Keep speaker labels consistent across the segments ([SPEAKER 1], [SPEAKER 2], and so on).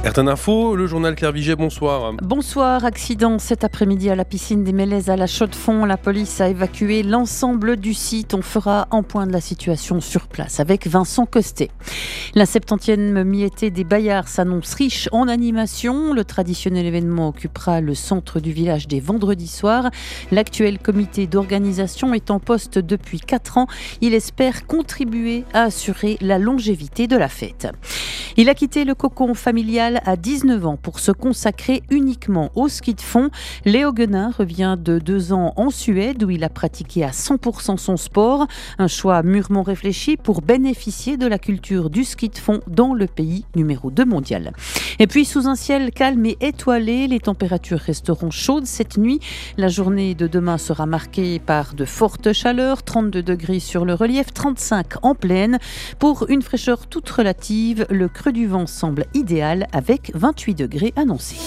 [SPEAKER 1] RTN Info, le journal Claire Viget, bonsoir.
[SPEAKER 2] Bonsoir, accident cet après-midi à la piscine des Mélèzes à La Chaux-de-Fonds. La police a évacué l'ensemble du site. On fera un point de la situation sur place avec Vincent Costet. La 70e mi-été des Bayards s'annonce riche en animation. Le traditionnel événement occupera le centre du village des vendredis soirs. L'actuel comité d'organisation est en poste depuis 4 ans. Il espère contribuer à assurer la longévité de la fête. Il a quitté le cocon familial à 19 ans pour se consacrer uniquement au ski de fond. Léo Guenin revient de 2 ans en Suède où il a pratiqué à 100% son sport. Un choix mûrement réfléchi pour bénéficier de la culture du ski de fond dans le pays numéro 2 mondial. Et puis sous un ciel calme et étoilé, les températures resteront chaudes cette nuit. La journée de demain sera marquée par de fortes chaleurs, 32 degrés sur le relief, 35 en plaine. Pour une fraîcheur toute relative, le creux du vent semble idéal avec 28 degrés annoncés.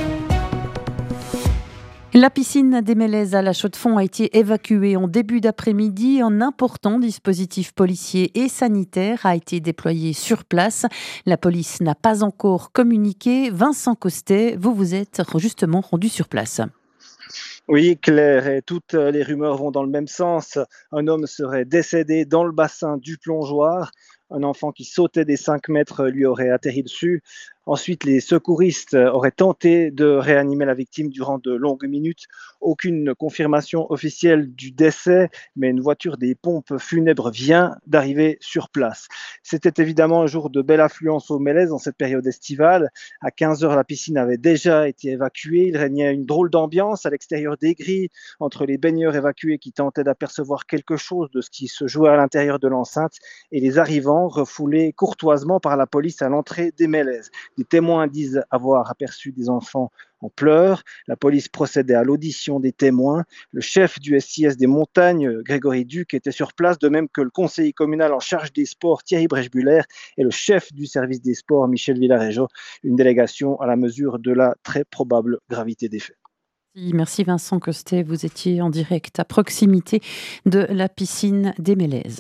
[SPEAKER 2] La piscine des Mélèzes à La Chaux-de-Fonds a été évacuée en début d'après-midi. Un important dispositif policier et sanitaire a été déployé sur place. La police n'a pas encore communiqué. Vincent Costet, vous vous êtes justement rendu sur place.
[SPEAKER 3] Oui, Claire, et toutes les rumeurs vont dans le même sens. Un homme serait décédé dans le bassin du plongeoir. Un enfant qui sautait des 5 mètres lui aurait atterri dessus. Ensuite, les secouristes auraient tenté de réanimer la victime durant de longues minutes. Aucune confirmation officielle du décès, mais une voiture des pompes funèbres vient d'arriver sur place. C'était évidemment un jour de belle affluence aux Mélèzes en cette période estivale. À 15 heures, la piscine avait déjà été évacuée. Il régnait une drôle d'ambiance à l'extérieur des grilles, entre les baigneurs évacués qui tentaient d'apercevoir quelque chose de ce qui se jouait à l'intérieur de l'enceinte et les arrivants refoulés courtoisement par la police à l'entrée des Mélèzes. Des témoins disent avoir aperçu des enfants en pleurs. La police procédait à l'audition des témoins. Le chef du SIS des montagnes, Grégory Duc, était sur place, de même que le conseiller communal en charge des sports, Thierry Brechbuller, et le chef du service des sports, Michel Villarejo. Une délégation à la mesure de la très probable gravité des faits.
[SPEAKER 2] Merci Vincent Costet, vous étiez en direct à proximité de la piscine des Mélèzes.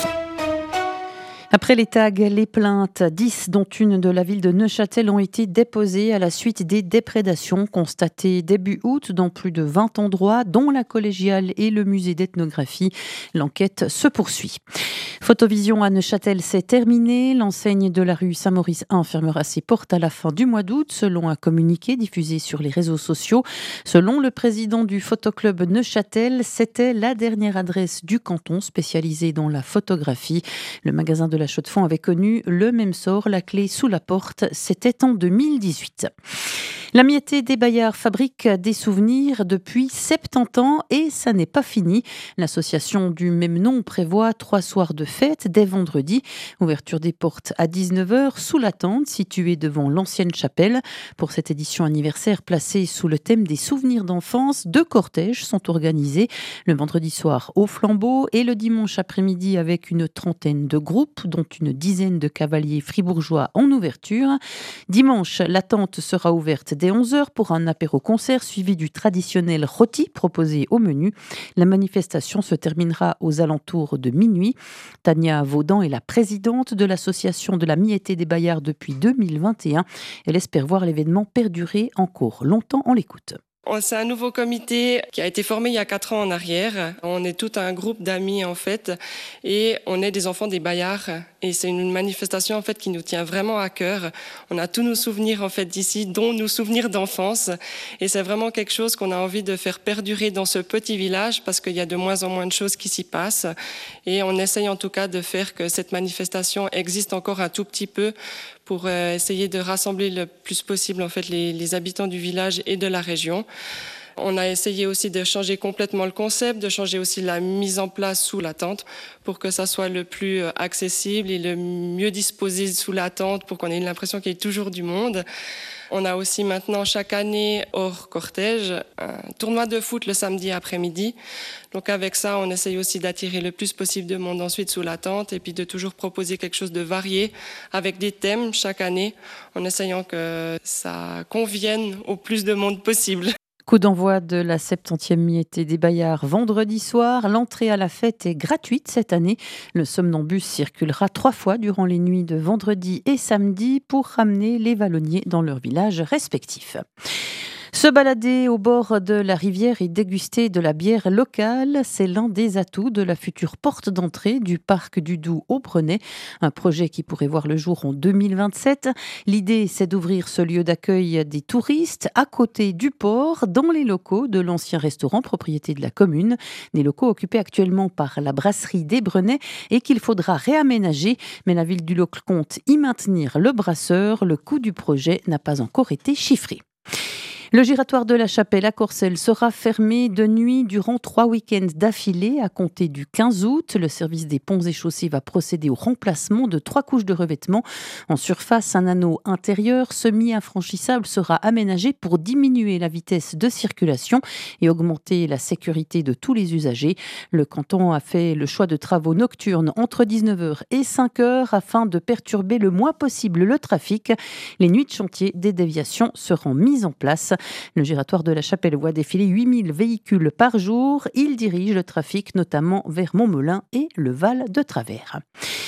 [SPEAKER 2] Après les tags, les plaintes, 10 dont une de la ville de Neuchâtel ont été déposées à la suite des déprédations constatées début août dans plus de 20 endroits, dont la collégiale et le musée d'ethnographie. L'enquête se poursuit. Photovision à Neuchâtel, c'est terminé. L'enseigne de la rue Saint-Maurice 1 fermera ses portes à la fin du mois d'août, selon un communiqué diffusé sur les réseaux sociaux. Selon le président du photoclub Neuchâtel, c'était la dernière adresse du canton spécialisée dans la photographie. Le magasin de La Chaux-de-Fonds avait connu le même sort, la clé sous la porte, c'était en 2018. La mi-été des Bayards fabrique des souvenirs depuis 70 ans et ça n'est pas fini. L'association du même nom prévoit 3 soirs de fête dès vendredi. Ouverture des portes à 19h sous la tente située devant l'ancienne chapelle. Pour cette édition anniversaire placée sous le thème des souvenirs d'enfance, 2 cortèges sont organisés. Le vendredi soir au flambeau et le dimanche après-midi avec une trentaine de groupes, dont une dizaine de cavaliers fribourgeois en ouverture. Dimanche, la tente sera ouverte dès 11h pour un apéro-concert suivi du traditionnel rôti proposé au menu. La manifestation se terminera aux alentours de minuit. Tania Vaudan est la présidente de l'association de la mi-été des Bayards depuis 2021. Elle espère voir l'événement perdurer encore longtemps. On l'écoute.
[SPEAKER 4] C'est un nouveau comité qui a été formé il y a 4 ans en arrière. On est tout un groupe d'amis en fait et on est des enfants des Bayards et c'est une manifestation en fait qui nous tient vraiment à cœur. On a tous nos souvenirs en fait d'ici, dont nos souvenirs d'enfance et c'est vraiment quelque chose qu'on a envie de faire perdurer dans ce petit village parce qu'il y a de moins en moins de choses qui s'y passent et on essaye en tout cas de faire que cette manifestation existe encore un tout petit peu pour essayer de rassembler le plus possible en fait les habitants du village et de la région. On a essayé aussi de changer complètement le concept, de changer aussi la mise en place sous la tente pour que ça soit le plus accessible et le mieux disposé sous la tente pour qu'on ait l'impression qu'il y ait toujours du monde. On a aussi maintenant chaque année hors cortège un tournoi de foot le samedi après-midi. Donc avec ça, on essaye aussi d'attirer le plus possible de monde ensuite sous la tente et puis de toujours proposer quelque chose de varié avec des thèmes chaque année en essayant que ça convienne au plus de monde possible.
[SPEAKER 2] Coup d'envoi de la 70e mi-été des Bayards vendredi soir. L'entrée à la fête est gratuite cette année. Le somnambus circulera 3 fois durant les nuits de vendredi et samedi pour ramener les vallonniers dans leurs villages respectifs. Se balader au bord de la rivière et déguster de la bière locale, c'est l'un des atouts de la future porte d'entrée du parc du Doubs au Brenay. Un projet qui pourrait voir le jour en 2027. L'idée, c'est d'ouvrir ce lieu d'accueil des touristes à côté du port, dans les locaux de l'ancien restaurant propriété de la commune. Des locaux occupés actuellement par la brasserie des Brenay et qu'il faudra réaménager. Mais la ville du Locle compte y maintenir le brasseur. Le coût du projet n'a pas encore été chiffré. Le giratoire de la Chapelle à Corcelles sera fermé de nuit durant 3 week-ends d'affilée à compter du 15 août. Le service des ponts et chaussées va procéder au remplacement de 3 couches de revêtement. En surface, un anneau intérieur semi-infranchissable sera aménagé pour diminuer la vitesse de circulation et augmenter la sécurité de tous les usagers. Le canton a fait le choix de travaux nocturnes entre 19h et 5h afin de perturber le moins possible le trafic. Les nuits de chantier des déviations seront mises en place. Le giratoire de la Chapelle voit défiler 8000 véhicules par jour. Il dirige le trafic notamment vers Montmelin et le Val de Travers.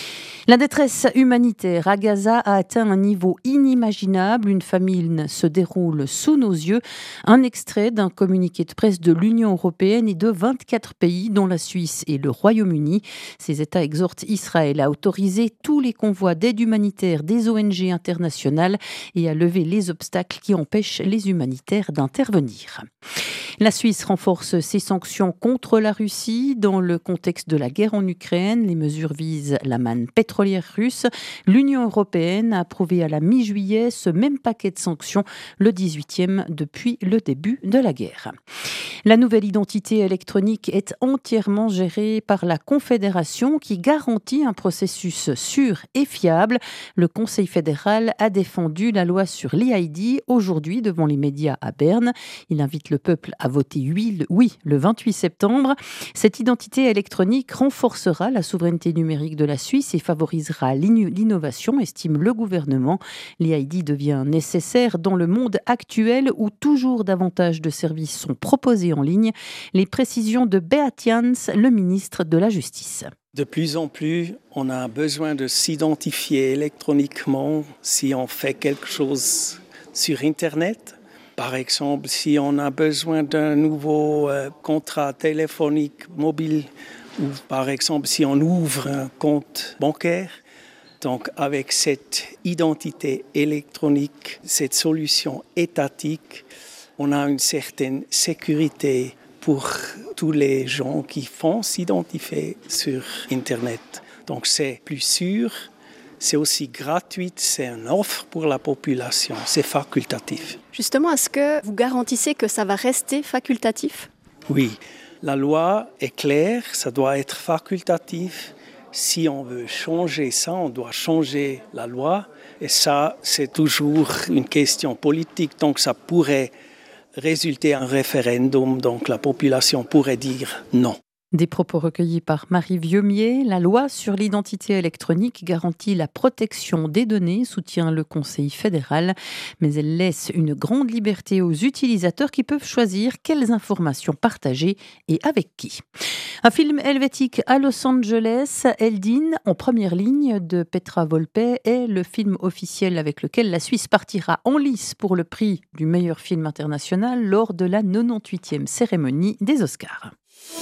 [SPEAKER 2] La détresse humanitaire à Gaza a atteint un niveau inimaginable. Une famine se déroule sous nos yeux. Un extrait d'un communiqué de presse de l'Union européenne et de 24 pays, dont la Suisse et le Royaume-Uni. Ces États exhortent Israël à autoriser tous les convois d'aide humanitaire des ONG internationales et à lever les obstacles qui empêchent les humanitaires d'intervenir. La Suisse renforce ses sanctions contre la Russie. Dans le contexte de la guerre en Ukraine, les mesures visent la manne pétrolière russe. L'Union européenne a approuvé à la mi-juillet ce même paquet de sanctions, le 18e depuis le début de la guerre. La nouvelle identité électronique est entièrement gérée par la Confédération qui garantit un processus sûr et fiable. Le Conseil fédéral a défendu la loi sur l'e-ID aujourd'hui devant les médias à Berne. Il invite le peuple à voter oui le 28 septembre. Cette identité électronique renforcera la souveraineté numérique de la Suisse et favorisera l'innovation, estime le gouvernement. L'e-ID devient nécessaire dans le monde actuel où toujours davantage de services sont proposés en ligne. Les précisions de Beat Jans, le ministre de la Justice.
[SPEAKER 5] De plus en plus, on a besoin de s'identifier électroniquement si on fait quelque chose sur Internet. Par exemple, si on a besoin d'un nouveau contrat téléphonique mobile ou par exemple si on ouvre un compte bancaire. Donc avec cette identité électronique, cette solution étatique, on a une certaine sécurité pour tous les gens qui font s'identifier sur Internet. Donc c'est plus sûr, c'est aussi gratuit, c'est une offre pour la population, c'est facultatif.
[SPEAKER 6] Justement, est-ce que vous garantissez que ça va rester facultatif ?
[SPEAKER 5] Oui, la loi est claire, ça doit être facultatif. Si on veut changer ça, on doit changer la loi. Et ça, c'est toujours une question politique, donc ça pourrait résulter un référendum, donc la population pourrait dire non.
[SPEAKER 2] Des propos recueillis par Marie Vieumier. La loi sur l'identité électronique garantit la protection des données, soutient le Conseil fédéral, mais elle laisse une grande liberté aux utilisateurs qui peuvent choisir quelles informations partager et avec qui. Un film helvétique à Los Angeles, Eldin, en première ligne de Petra Volpe, est le film officiel avec lequel la Suisse partira en lice pour le prix du meilleur film international lors de la 98e cérémonie des Oscars.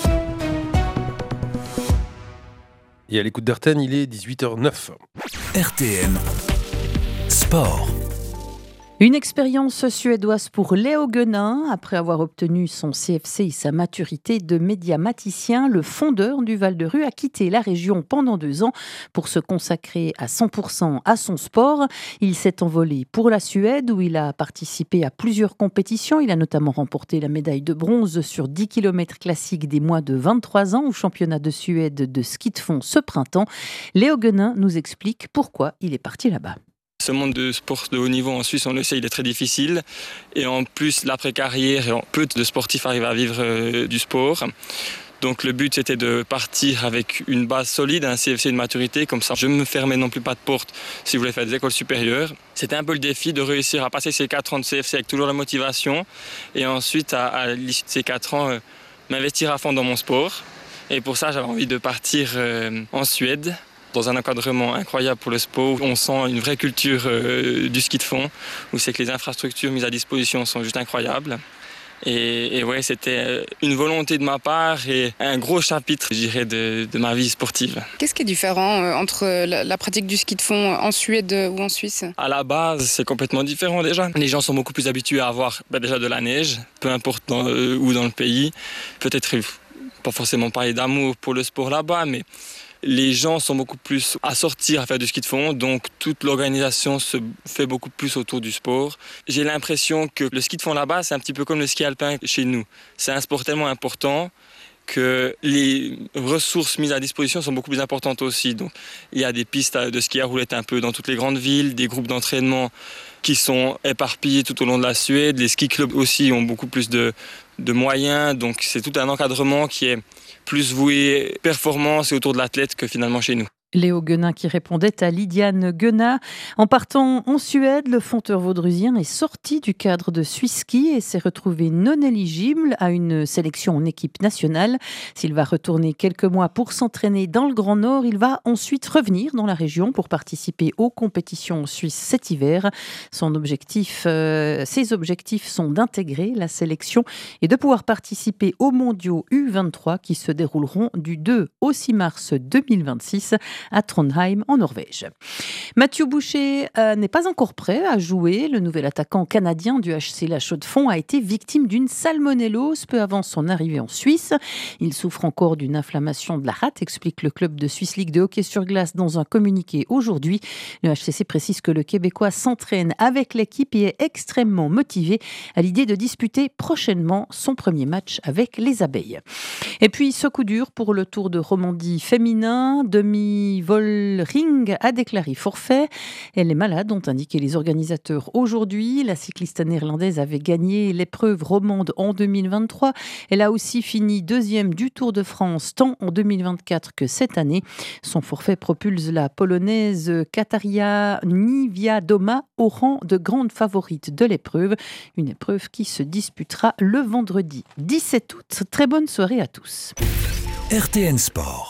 [SPEAKER 1] Et à l'écoute d'RTN, il est 18h09.
[SPEAKER 7] RTN Sport.
[SPEAKER 2] Une expérience suédoise pour Léo Guenin. Après avoir obtenu son CFC et sa maturité de médiamaticien, le fondeur du Val-de-Ruz a quitté la région pendant 2 ans pour se consacrer à 100% à son sport. Il s'est envolé pour la Suède où il a participé à plusieurs compétitions. Il a notamment remporté la médaille de bronze sur 10 km classiques des moins de 23 ans au championnat de Suède de ski de fond ce printemps. Léo Guenin nous explique pourquoi il est parti là-bas.
[SPEAKER 8] Ce monde de sport de haut niveau en Suisse, on le sait, il est très difficile. Et en plus, l'après-carrière, peu de sportifs arrivent à vivre du sport. Donc le but c'était de partir avec une base solide, un CFC de maturité, comme ça je ne me fermais non plus pas de porte si je voulais faire des écoles supérieures. C'était un peu le défi de réussir à passer ces 4 ans de CFC avec toujours la motivation et ensuite à l'issue de ces 4 ans m'investir à fond dans mon sport. Et pour ça j'avais envie de partir en Suède, dans un encadrement incroyable pour le sport. On sent une vraie culture du ski de fond, où c'est que les infrastructures mises à disposition sont juste incroyables. Et ouais, c'était une volonté de ma part et un gros chapitre, je dirais, de ma vie sportive.
[SPEAKER 9] Qu'est-ce qui est différent entre la pratique du ski de fond en Suède ou en Suisse ?
[SPEAKER 8] À la base, c'est complètement différent déjà. Les gens sont beaucoup plus habitués à avoir déjà de la neige, peu importe où dans le pays. Peut-être pas forcément parler d'amour pour le sport là-bas, mais les gens sont beaucoup plus à sortir, à faire du ski de fond, donc toute l'organisation se fait beaucoup plus autour du sport. J'ai l'impression que le ski de fond là-bas, c'est un petit peu comme le ski alpin chez nous. C'est un sport tellement important que les ressources mises à disposition sont beaucoup plus importantes aussi. Donc, il y a des pistes de ski à roulettes un peu dans toutes les grandes villes, des groupes d'entraînement qui sont éparpillés tout au long de la Suède. Les ski clubs aussi ont beaucoup plus de moyens, donc c'est tout un encadrement qui est plus voué performance et autour de l'athlète que finalement chez nous.
[SPEAKER 2] Léo Guenin qui répondait à Lydiane Guenat. En partant en Suède, le fonteur vaudrusien est sorti du cadre de Swisski et s'est retrouvé non éligible à une sélection en équipe nationale. S'il va retourner quelques mois pour s'entraîner dans le Grand Nord, il va ensuite revenir dans la région pour participer aux compétitions suisses cet hiver. Ses objectifs sont d'intégrer la sélection et de pouvoir participer aux mondiaux U23 qui se dérouleront du 2 au 6 mars 2026. À Trondheim, en Norvège. Mathieu Boucher n'est pas encore prêt à jouer. Le nouvel attaquant canadien du HC La Chaux-de-Fonds a été victime d'une salmonellose peu avant son arrivée en Suisse. Il souffre encore d'une inflammation de la rate, explique le club de Swiss League de hockey sur glace dans un communiqué aujourd'hui. Le HCC précise que le Québécois s'entraîne avec l'équipe et est extrêmement motivé à l'idée de disputer prochainement son premier match avec les Abeilles. Et puis, ce coup dur pour le Tour de Romandie féminin. Vollering a déclaré forfait. Elle est malade, ont indiqué les organisateurs aujourd'hui. La cycliste néerlandaise avait gagné l'épreuve romande en 2023. Elle a aussi fini deuxième du Tour de France, tant en 2024 que cette année. Son forfait propulse la Polonaise Kataria Niewiadoma au rang de grande favorite de l'épreuve. Une épreuve qui se disputera le vendredi 17 août. Très bonne soirée à tous.
[SPEAKER 7] RTN Sport.